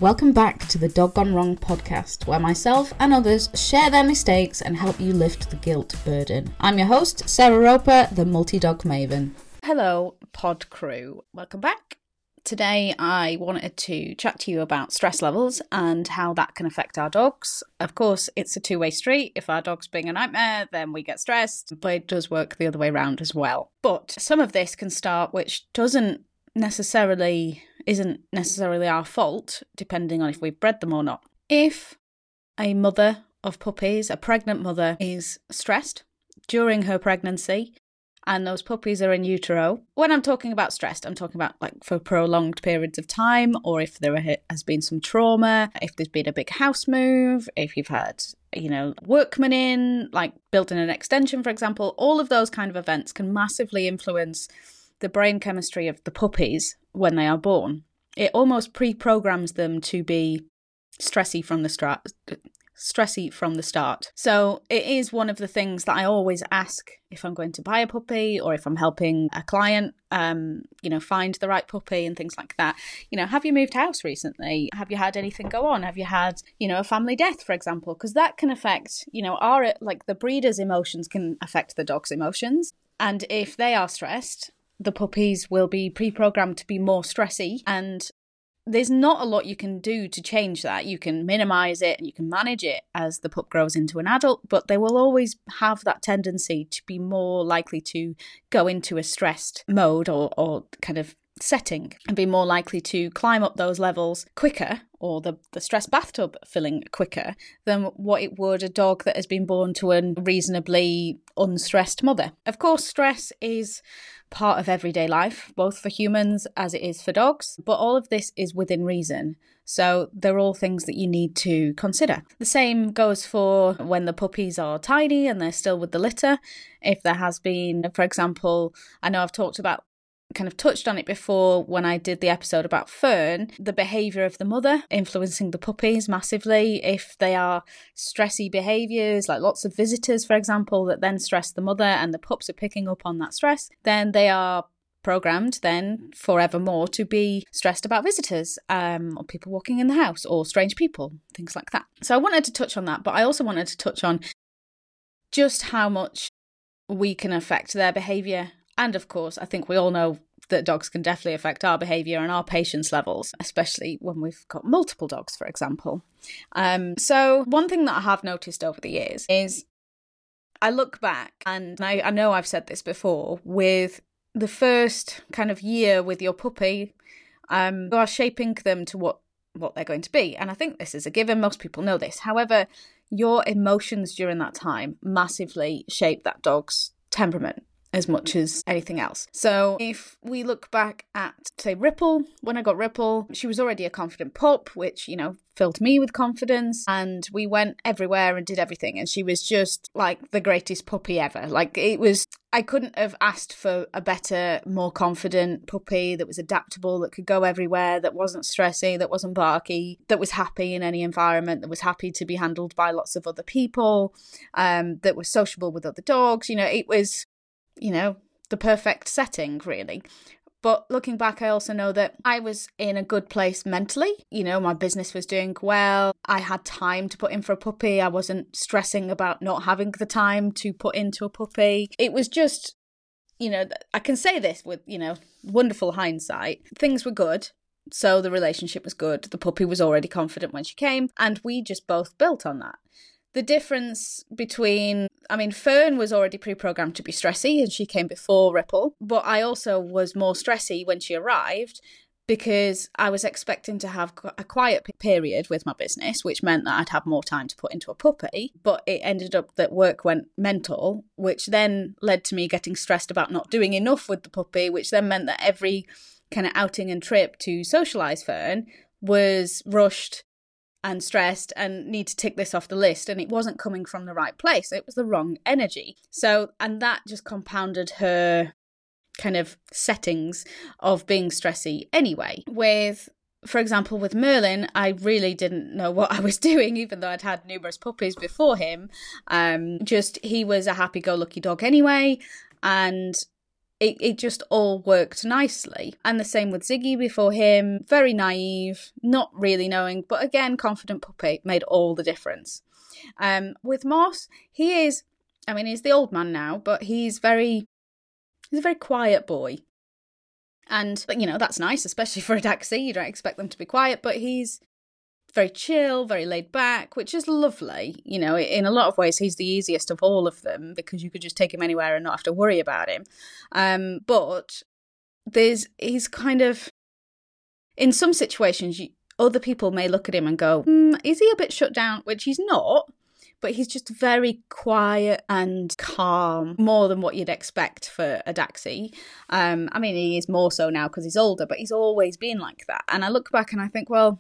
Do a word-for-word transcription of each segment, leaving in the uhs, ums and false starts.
Welcome back to the Dog Gone Wrong podcast, where myself and others share their mistakes and help you lift the guilt burden. I'm your host, Sarah Roper, the multi-dog maven. Hello, pod crew. Welcome back. Today I wanted to chat to you about stress levels and how that can affect our dogs. Of course, it's a two-way street. If our dog's being a nightmare, then we get stressed, but it does work the other way around as well. But some of this can start, which doesn't necessarily, isn't necessarily our fault, depending on if we've bred them or not. If a mother of puppies, a pregnant mother, is stressed during her pregnancy, and those puppies are in utero. When I'm talking about stressed, I'm talking about like for prolonged periods of time, or if there has been some trauma, if there's been a big house move, if you've had, you know, workmen in, like building an extension, for example. All of those kind of events can massively influence the brain chemistry of the puppies when they are born. It almost pre-programs them to be stressy from the start. stressy from the start. So it is one of the things that I always ask if I'm going to buy a puppy or if I'm helping a client, um, you know, find the right puppy and things like that. You know, have you moved house recently? Have you had anything go on? Have you had, you know, a family death, for example? Because that can affect, you know, our, like the breeder's emotions can affect the dog's emotions. And if they are stressed, the puppies will be pre-programmed to be more stressy, and there's not a lot you can do to change that. You can minimize it and you can manage it as the pup grows into an adult, but they will always have that tendency to be more likely to go into a stressed mode or, or kind of setting and be more likely to climb up those levels quicker, or the, the stress bathtub filling quicker than what it would a dog that has been born to a reasonably unstressed mother. Of course, stress is part of everyday life, both for humans as it is for dogs, but all of this is within reason. So they're all things that you need to consider. The same goes for when the puppies are tiny and they're still with the litter. If there has been, for example, I know I've talked about kind of touched on it before when I did the episode about Fern, the behaviour of the mother influencing the puppies massively. If they are stressy behaviours, like lots of visitors, for example, that then stress the mother and the pups are picking up on that stress, then they are programmed then forevermore to be stressed about visitors, um, or people walking in the house, or strange people, things like that. So I wanted to touch on that, but I also wanted to touch on just how much we can affect their behaviour. And of course, I think we all know that dogs can definitely affect our behaviour and our patience levels, especially when we've got multiple dogs, for example. Um, so one thing that I have noticed over the years is I look back, and I, I know I've said this before, with the first kind of year with your puppy, um, you are shaping them to what, what they're going to be. And I think this is a given. Most people know this. However, your emotions during that time massively shape that dog's temperament as much as anything else. So if we look back at, say, Ripple, when I got Ripple, she was already a confident pup, which, you know, filled me with confidence, and we went everywhere and did everything, and she was just like the greatest puppy ever. Like, it was, I couldn't have asked for a better, more confident puppy that was adaptable, that could go everywhere, that wasn't stressy, that wasn't barky, that was happy in any environment, that was happy to be handled by lots of other people, um, that was sociable with other dogs. You know, it was, you know, the perfect setting, really. But looking back, I also know that I was in a good place mentally. You know, my business was doing well. I had time to put in for a puppy. I wasn't stressing about not having the time to put into a puppy. It was just, you know, I can say this with, you know, wonderful hindsight. Things were good. So the relationship was good. The puppy was already confident when she came, and we just both built on that. The difference between, I mean, Fern was already pre-programmed to be stressy and she came before Ripple, but I also was more stressy when she arrived because I was expecting to have a quiet period with my business, which meant that I'd have more time to put into a puppy, but it ended up that work went mental, which then led to me getting stressed about not doing enough with the puppy, which then meant that every kind of outing and trip to socialise Fern was rushed and stressed and need to tick this off the list, and it wasn't coming from the right place. It was the wrong energy. So, and that just compounded her kind of settings of being stressy anyway. With, for example, with Merlin, I really didn't know what I was doing, even though I'd had numerous puppies before him. Um, just, he was a happy-go-lucky dog anyway, and it, it just all worked nicely. And the same with Ziggy before him, very naive, not really knowing, but again, confident puppy, made all the difference. Um, with Moss, he is, I mean, he's the old man now, but he's very, he's a very quiet boy. And, you know, that's nice, especially for a Dachshund. You don't expect them to be quiet, but he's very chill, very laid back, which is lovely. You know, in a lot of ways, he's the easiest of all of them because you could just take him anywhere and not have to worry about him. Um, but there's, he's kind of, in some situations, you, other people may look at him and go, mm, is he a bit shut down? Which he's not. But he's just very quiet and calm, more than what you'd expect for a Dachshund. Um, I mean, he is more so now because he's older, but he's always been like that. And I look back and I think, well,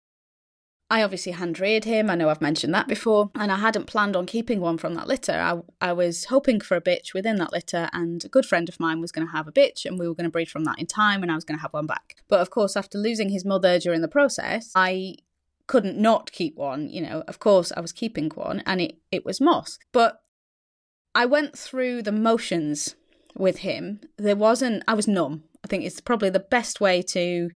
I obviously hand-reared him. I know I've mentioned that before. And I hadn't planned on keeping one from that litter. I, I was hoping for a bitch within that litter, and a good friend of mine was going to have a bitch, and we were going to breed from that in time, and I was going to have one back. But of course, after losing his mother during the process, I couldn't not keep one. You know, of course I was keeping one, and it, it was Moss. But I went through the motions with him. There wasn't, I was numb. I think it's probably the best way to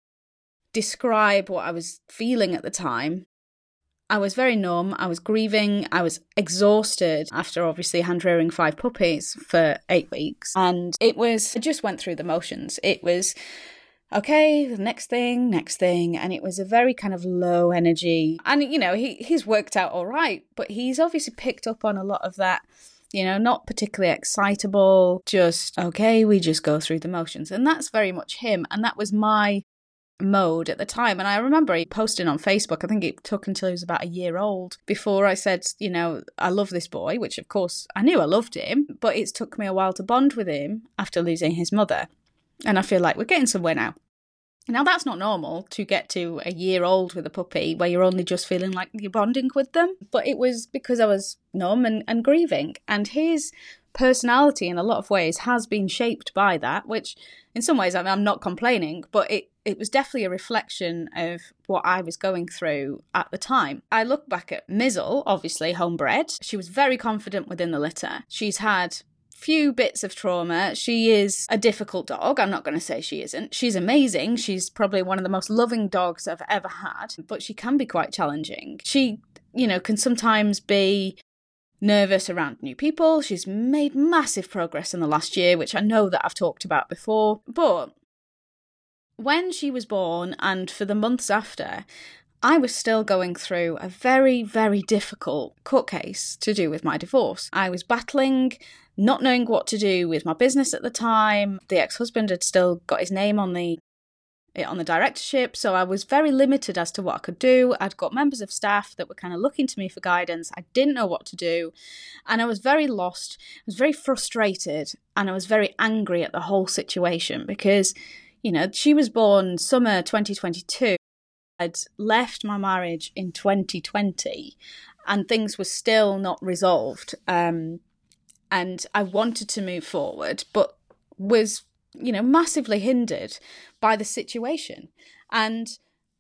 describe what I was feeling at the time. I was very numb. I was grieving. I was exhausted after obviously hand rearing five puppies for eight weeks. And it was, I just went through the motions. It was, okay, the next thing, next thing. And it was a very kind of low energy. And, you know, he he's worked out all right, but he's obviously picked up on a lot of that, you know, not particularly excitable, just, okay, we just go through the motions. And that's very much him. And that was my mode at the time. And I remember he posted on Facebook, I think it took until he was about a year old before I said, you know, I love this boy, which of course I knew I loved him, but it's took me a while to bond with him after losing his mother. And I feel like we're getting somewhere now. Now, that's not normal to get to a year old with a puppy where you're only just feeling like you're bonding with them. But it was because I was numb and, and grieving. And his personality in a lot of ways has been shaped by that, which in some ways, I mean, I'm not complaining, but it, it was definitely a reflection of what I was going through at the time. I look back at Mizzle, obviously homebred. She was very confident within the litter. She's had few bits of trauma. She is a difficult dog. I'm not going to say she isn't. She's amazing. She's probably one of the most loving dogs I've ever had, but she can be quite challenging. She, you know, can sometimes be nervous around new people. She's made massive progress in the last year, which I know that I've talked about before. But when she was born and for the months after, I was still going through a very, very difficult court case to do with my divorce. I was battling, not knowing what to do with my business at the time. The ex-husband had still got his name on the on the directorship, so I was very limited as to what I could do. I'd got members of staff that were kind of looking to me for guidance. I didn't know what to do, and I was very lost. I was very frustrated, and I was very angry at the whole situation because, you know, she was born summer twenty twenty-two. I'd left my marriage in twenty twenty, and things were still not resolved. Um, and I wanted to move forward, but was, you know, massively hindered by the situation. And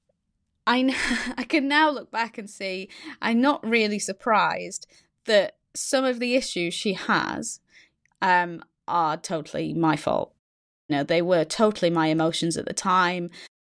I, I can now look back and see I'm not really surprised that some of the issues she has um, are totally my fault. You know, they were totally my emotions at the time.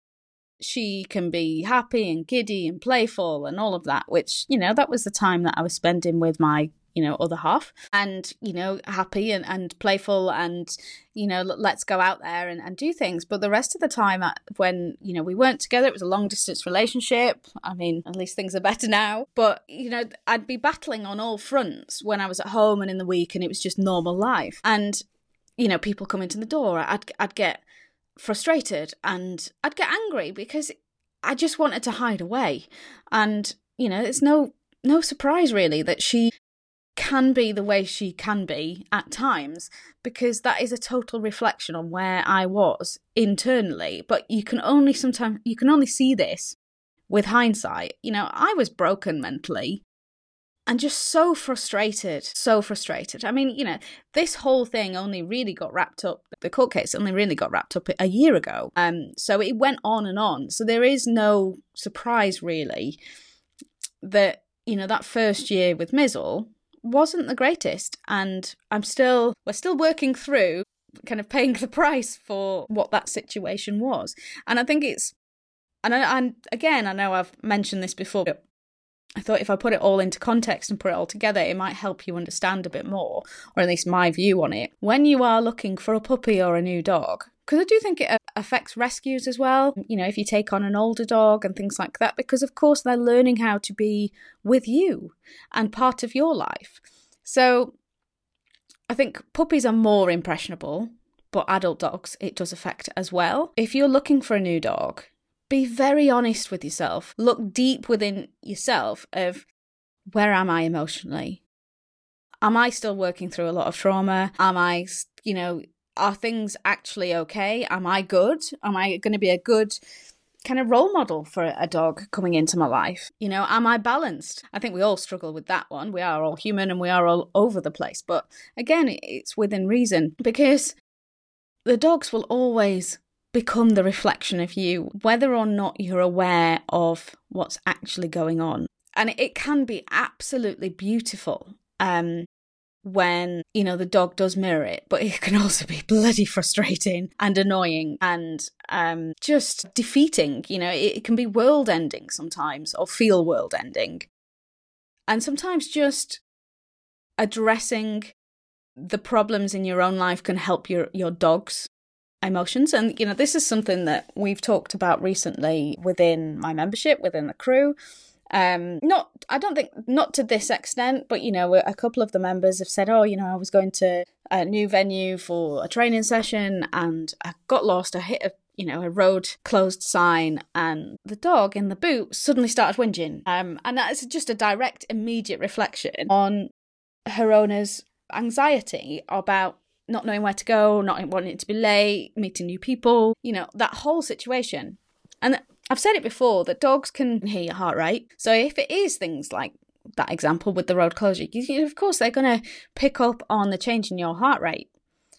She can be happy and giddy and playful and all of that, which, you know, that was the time that I was spending with my, you know, other half, and, you know, happy and, and playful and, you know, let's go out there and, and do things. But the rest of the time when, you know, we weren't together, it was a long distance relationship. I mean, at least things are better now. But, you know, I'd be battling on all fronts when I was at home and in the week, and it was just normal life. And, you know, people come into the door, I'd, I'd get frustrated and I'd get angry because I just wanted to hide away. And, you know, it's no no surprise really that she can be the way she can be at times, because that is a total reflection on where I was internally. But you can only sometimes you can only see this with hindsight. You know, I was broken mentally and just so frustrated, so frustrated. I mean, you know, this whole thing only really got wrapped up, the court case only really got wrapped up a year ago. Um, so it went on and on. So there is no surprise really that, you know, that first year with Mizzle wasn't the greatest. And I'm still, we're still working through kind of paying the price for what that situation was. And I think it's, and, I, and again, I know I've mentioned this before, but I thought if I put it all into context and put it all together, it might help you understand a bit more, or at least my view on it. When you are looking for a puppy or a new dog, because I do think it affects rescues as well, you know, if you take on an older dog and things like that, because of course they're learning how to be with you and part of your life. So I think puppies are more impressionable, but adult dogs, it does affect as well. If you're looking for a new dog, be very honest with yourself. Look deep within yourself of, where am I emotionally? Am I still working through a lot of trauma? Am I, you know, are things actually okay? Am I good? Am I going to be a good kind of role model for a dog coming into my life? You know, am I balanced? I think we all struggle with that one. We are all human and we are all over the place. But again, it's within reason, because the dogs will always become the reflection of you, whether or not you're aware of what's actually going on. And it can be absolutely beautiful um, when, you know, the dog does mirror it, but it can also be bloody frustrating and annoying and um, just defeating. You know, it, it can be world-ending sometimes, or feel world-ending. And sometimes just addressing the problems in your own life can help your, your dog's emotions. And, you know, this is something that we've talked about recently within my membership, within the crew. Um, not, I don't think, not to this extent, but, you know, a couple of the members have said, oh, you know, I was going to a new venue for a training session and I got lost. I hit a, you know, a road closed sign and the dog in the boot suddenly started whinging. Um, and that is just a direct, immediate reflection on her owner's anxiety about not knowing where to go, not wanting to be late, meeting new people, you know, that whole situation. And I've said it before that dogs can hear your heart rate. So if it is things like that example with the road closure, you, of course they're going to pick up on the change in your heart rate.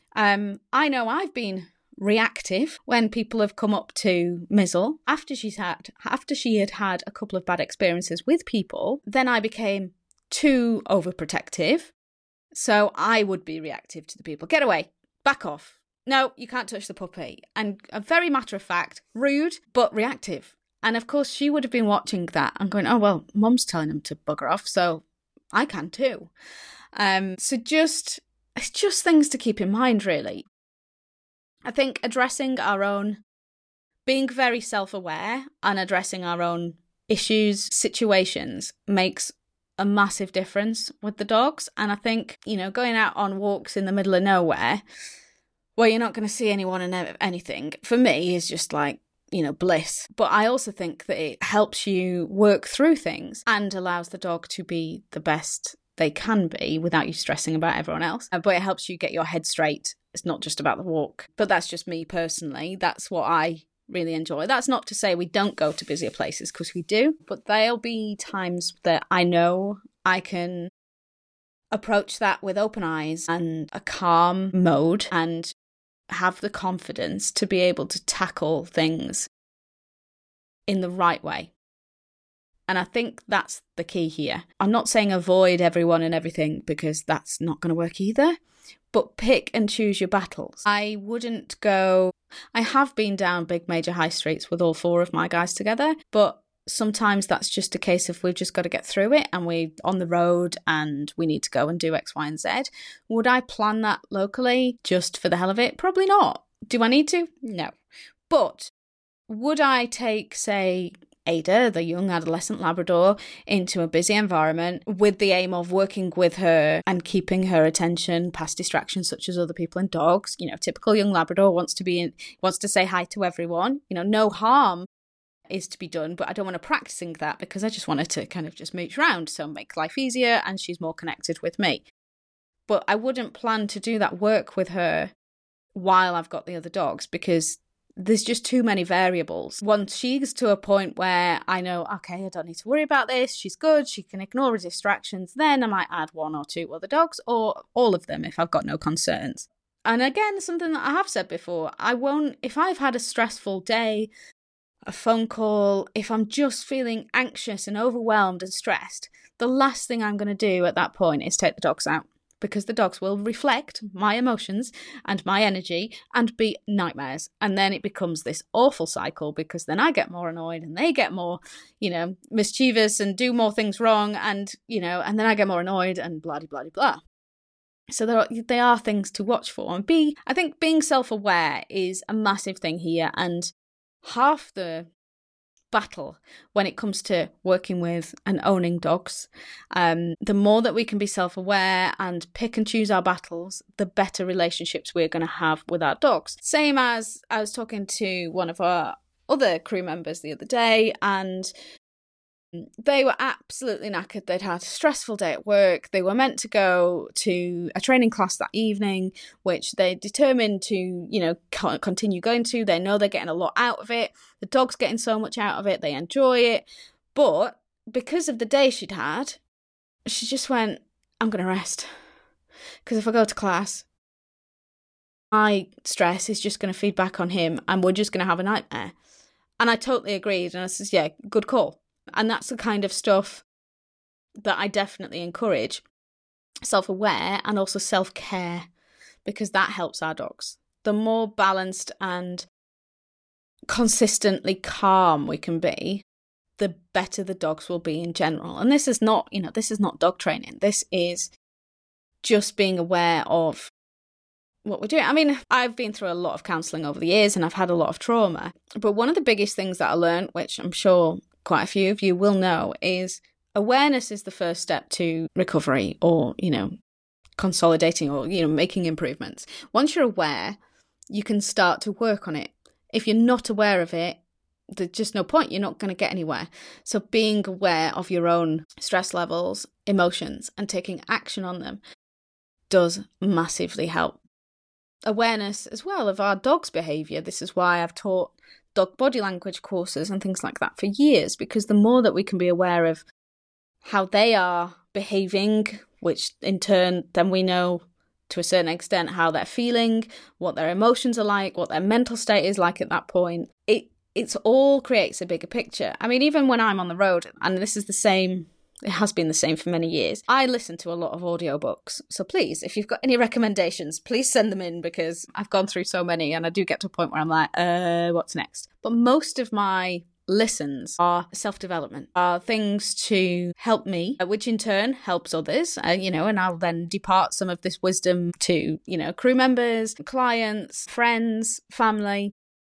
Um, I know I've been reactive when people have come up to Mizzle after she's had after she had had a couple of bad experiences with people. Then I became too overprotective. So I would be reactive to the people. Get away, back off. No, you can't touch the puppy. And a very matter of fact, rude, but reactive. And of course, she would have been watching that and going, oh, well, mum's telling him to bugger off, so I can too. Um, so just, it's just things to keep in mind, really. I think addressing our own, being very self-aware and addressing our own issues, situations makes a massive difference with the dogs. And I think, you know, going out on walks in the middle of nowhere where you're not going to see anyone and anything, for me is just like, you know, bliss. But I also think that it helps you work through things and allows the dog to be the best they can be without you stressing about everyone else. But it helps you get your head straight. It's not just about the walk. But that's just me personally. That's what I really enjoy. That's not to say we don't go to busier places, because we do. But there'll be times that I know I can approach that with open eyes and a calm mode and have the confidence to be able to tackle things in the right way. And I think that's the key here. I'm not saying avoid everyone and everything, because that's not going to work either. But pick and choose your battles. I wouldn't go... I have been down big major high streets with all four of my guys together, but sometimes that's just a case of we've just got to get through it and we're on the road and we need to go and do X, Y, and Z. Would I plan that locally just for the hell of it? Probably not. Do I need to? No. But would I take, say, Ada, the young adolescent Labrador, into a busy environment with the aim of working with her and keeping her attention past distractions such as other people and dogs? You know, typical young Labrador wants to be in, wants to say hi to everyone. You know, no harm is to be done, but I don't want to practicing that because I just want her to kind of just mooch around, so make life easier and she's more connected with me. But I wouldn't plan to do that work with her while I've got the other dogs, because there's just too many variables. Once she's to a point where I know, okay, I don't need to worry about this, she's good, she can ignore the distractions, then I might add one or two other dogs, or all of them if I've got no concerns. And again, something that I have said before, I won't, if I've had a stressful day, a phone call, if I'm just feeling anxious and overwhelmed and stressed, the last thing I'm going to do at that point is take the dogs out, because the dogs will reflect my emotions and my energy and be nightmares. And then it becomes this awful cycle because then I get more annoyed and they get more, you know, mischievous and do more things wrong. And, you know, and then I get more annoyed and blah, blah, blah, blah. So there are, there are things to watch for. And be, I think being self-aware is a massive thing here. And half the battle when it comes to working with and owning dogs, um, the more that we can be self-aware and pick and choose our battles, the better relationships we're going to have with our dogs. Same as I was talking to one of our other crew members the other day, and they were absolutely knackered. They'd had a stressful day at work. They were meant to go to a training class that evening, which they determined to, you know, continue going to. They know they're getting a lot out of it. The dog's getting so much out of it. They enjoy it. But because of the day she'd had, she just went, I'm going to rest. Because if I go to class, my stress is just going to feed back on him and we're just going to have a nightmare. And I totally agreed. And I said, yeah, good call. And that's the kind of stuff that I definitely encourage. Self-aware and also self-care, because that helps our dogs. The more balanced and consistently calm we can be, the better the dogs will be in general. And this is not, you know, this is not dog training. This is just being aware of what we're doing. I mean, I've been through a lot of counselling over the years and I've had a lot of trauma. But one of the biggest things that I learned, which I'm sure quite a few of you will know, is awareness is the first step to recovery, or, you know, consolidating, or, you know, making improvements. Once you're aware, you can start to work on it. If you're not aware of it, there's just no point. You're not going to get anywhere. So being aware of your own stress levels, emotions, and taking action on them does massively help. Awareness as well of our dog's behaviour. This is why I've taught dog body language courses and things like that for years, because the more that we can be aware of how they are behaving, which in turn then we know to a certain extent how they're feeling, what their emotions are like, what their mental state is like at that point, it it's all creates a bigger picture. I mean, even when I'm on the road, and this is the same, it has been the same for many years, I listen to a lot of audiobooks. So please, if you've got any recommendations, please send them in, because I've gone through so many and I do get to a point where I'm like, uh, what's next? But most of my listens are self-development, are things to help me, which in turn helps others, uh, you know, and I'll then depart some of this wisdom to, you know, crew members, clients, friends, family.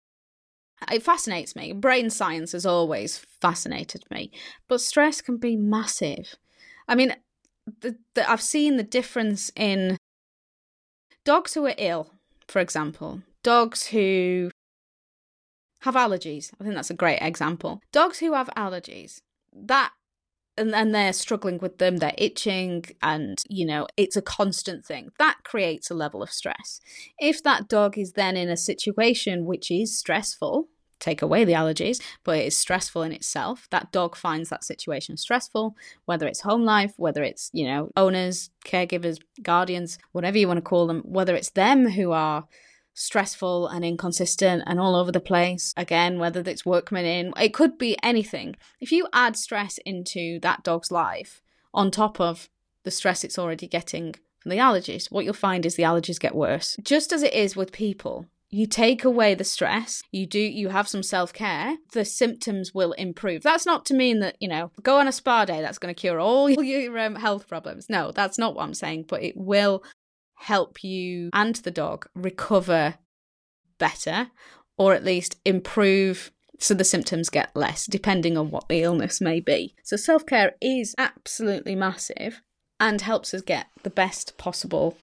It fascinates me. Brain science has always fascinated me. But stress can be massive. I mean, the, the, I've seen the difference in dogs who are ill, for example. Dogs who have allergies. I think that's a great example. Dogs who have allergies, that and, and they're struggling with them, they're itching, and, you know, it's a constant thing. That creates a level of stress. If that dog is then in a situation which is stressful, take away the allergies, but it is stressful in itself, that dog finds that situation stressful, whether it's home life, whether it's, you know, owners, caregivers, guardians, whatever you want to call them, whether it's them who are stressful and inconsistent and all over the place, again, whether it's workmen in, it could be anything. If you add stress into that dog's life on top of the stress it's already getting from the allergies, what you'll find is the allergies get worse. Just as it is with people, you take away the stress, you do, you have some self-care, the symptoms will improve. That's not to mean that, you know, go on a spa day, that's going to cure all your um, health problems. No, that's not what I'm saying, but it will help you and the dog recover better, or at least improve so the symptoms get less, depending on what the illness may be. So self-care is absolutely massive and helps us get the best possible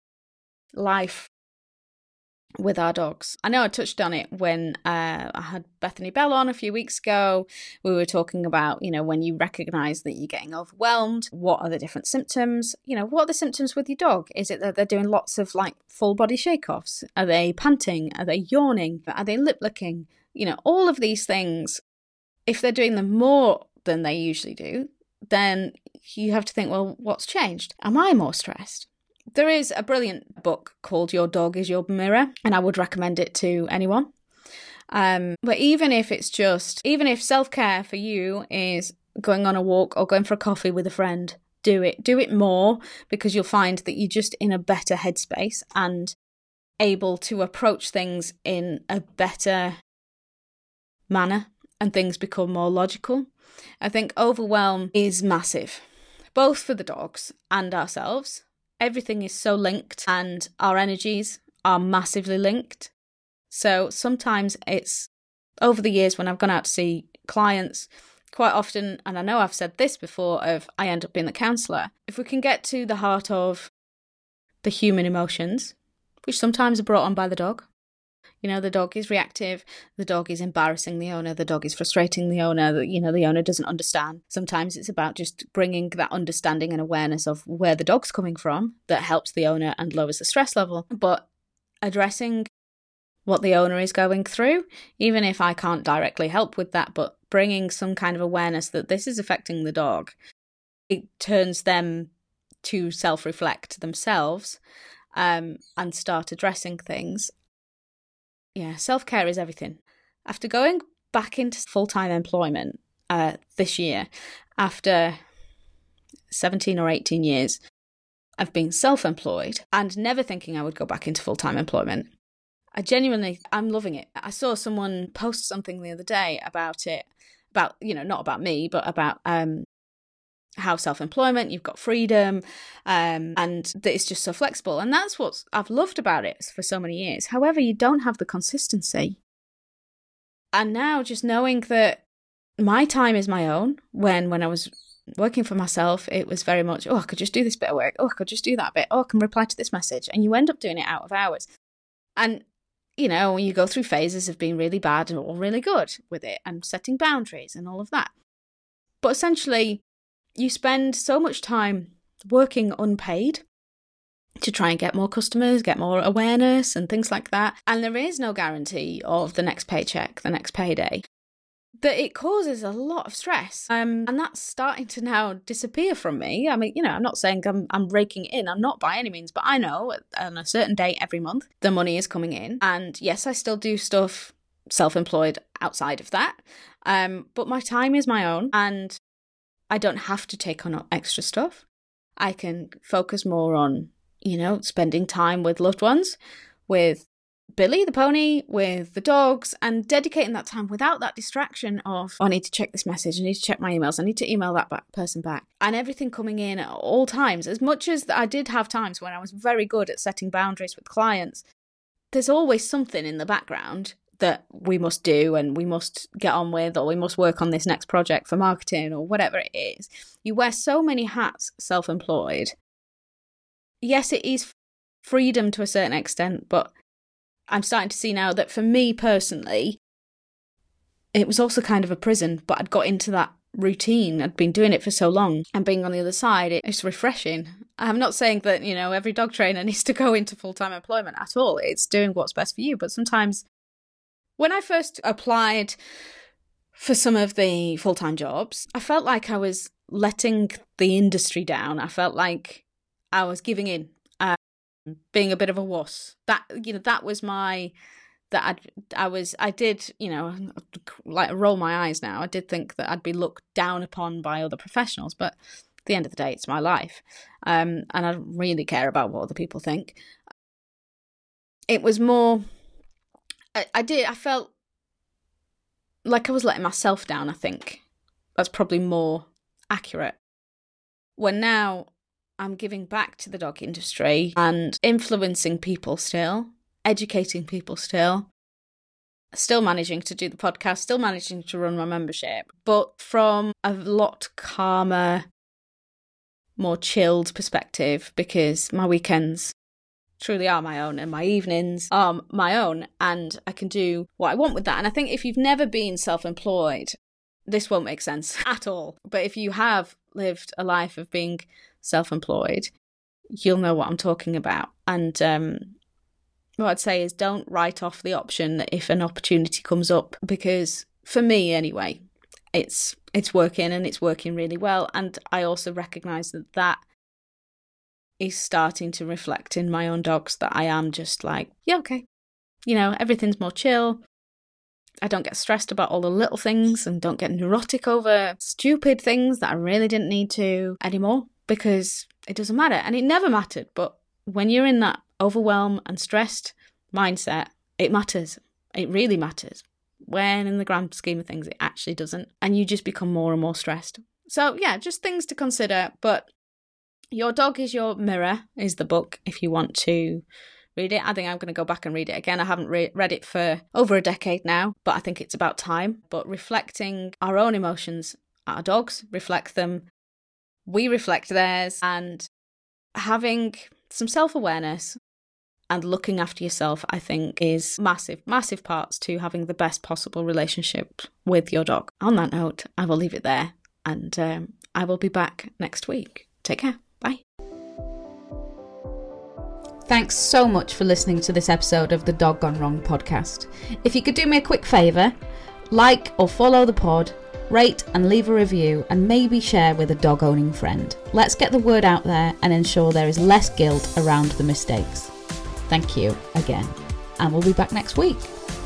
life with our dogs. I know I touched on it when uh, I had Bethany Bell on a few weeks ago. We were talking about, you know, when you recognise that you're getting overwhelmed, what are the different symptoms? You know, what are the symptoms with your dog? Is it that they're doing lots of like full body shake-offs? Are they panting? Are they yawning? Are they lip licking? You know, all of these things, if they're doing them more than they usually do, then you have to think, well, what's changed? Am I more stressed? There is a brilliant book called Your Dog is Your Mirror, and I would recommend it to anyone. Um, but even if it's just, even if self-care for you is going on a walk or going for a coffee with a friend, do it. Do it more, because you'll find that you're just in a better headspace and able to approach things in a better manner, and things become more logical. I think overwhelm is massive, both for the dogs and ourselves. Everything is so linked, and our energies are massively linked. So sometimes it's, over the years when I've gone out to see clients, quite often, and I know I've said this before, of I end up being the counsellor. If we can get to the heart of the human emotions, which sometimes are brought on by the dog. You know, the dog is reactive, the dog is embarrassing the owner, the dog is frustrating the owner, you know, the owner doesn't understand. Sometimes it's about just bringing that understanding and awareness of where the dog's coming from that helps the owner and lowers the stress level. But addressing what the owner is going through, even if I can't directly help with that, but bringing some kind of awareness that this is affecting the dog, it turns them to self-reflect themselves um, and start addressing things. Yeah, self-care is everything. After going back into full-time employment uh, this year, after seventeen or eighteen years, I've been self-employed and never thinking I would go back into full-time employment. I genuinely, I'm loving it. I saw someone post something the other day about it, about, you know, not about me, but about um, how self-employment, you've got freedom, um, and that it's just so flexible. And that's what I've loved about it for so many years. However, you don't have the consistency. And now just knowing that my time is my own, when when I was working for myself, it was very much, oh, I could just do this bit of work. Oh, I could just do that bit. Oh, I can reply to this message. And you end up doing it out of hours. And, you know, you go through phases of being really bad or really good with it and setting boundaries and all of that. But essentially, you spend so much time working unpaid to try and get more customers, get more awareness and things like that. And there is no guarantee of the next paycheck, the next payday, that it causes a lot of stress. Um, and that's starting to now disappear from me. I mean, you know, I'm not saying I'm, I'm raking it in. I'm not by any means, but I know on a certain date every month, the money is coming in. And yes, I still do stuff self-employed outside of that. Um, but my time is my own, and I don't have to take on extra stuff. I can focus more on, you know, spending time with loved ones, with Billy, the pony, with the dogs, and dedicating that time without that distraction of, oh, I need to check this message, I need to check my emails, I need to email that back person back, and everything coming in at all times. As much as I did have times when I was very good at setting boundaries with clients, there's always something in the background that we must do and we must get on with, or we must work on this next project for marketing or whatever it is. You wear so many hats self-employed. Yes, it is freedom to a certain extent, but I'm starting to see now that for me personally, it was also kind of a prison, but I'd got into that routine. I'd been doing it for so long, and being on the other side, it's refreshing. I'm not saying that, you know, every dog trainer needs to go into full-time employment at all. It's doing what's best for you, but sometimes when I first applied for some of the full-time jobs, I felt like I was letting the industry down. I felt like I was giving in, um, being a bit of a wuss. That, you know, that was my, that I'd, I was, I did, you know, like roll my eyes now. I did think that I'd be looked down upon by other professionals, but at the end of the day, it's my life. Um, and I don't really care about what other people think. It was more, I did, I felt like I was letting myself down, I think. That's probably more accurate. When now I'm giving back to the dog industry and influencing people still, educating people still, still managing to do the podcast, still managing to run my membership, but from a lot calmer, more chilled perspective, because my weekends truly are my own and my evenings are my own, and I can do what I want with that. And I think if you've never been self-employed, this won't make sense at all. But if you have lived a life of being self-employed, you'll know what I'm talking about. And um, what I'd say is don't write off the option if an opportunity comes up, because for me anyway, it's it's working and it's working really well. And I also recognise that that is starting to reflect in my own dogs, that I am just like, yeah, okay. You know, everything's more chill. I don't get stressed about all the little things and don't get neurotic over stupid things that I really didn't need to anymore. because it doesn't matter. And it never mattered. But when you're in that overwhelm and stressed mindset, it matters. It really matters. When in the grand scheme of things, it actually doesn't. And you just become more and more stressed. So yeah, just things to consider. But Your Dog is Your Mirror is the book if you want to read it. I think I'm going to go back and read it again. I haven't re- read it for over a decade now, but I think it's about time. But reflecting our own emotions, our dogs reflect them, we reflect theirs, and having some self-awareness and looking after yourself, I think, is massive, massive parts to having the best possible relationship with your dog. On that note, I will leave it there, and um, I will be back next week. Take care. Bye. Thanks so much for listening to this episode of the Dog Gone Wrong podcast. If you could do me a quick favour, like or follow the pod, rate and leave a review, and maybe share with a dog-owning friend. Let's get the word out there and ensure there is less guilt around the mistakes. Thank you again, and we'll be back next week.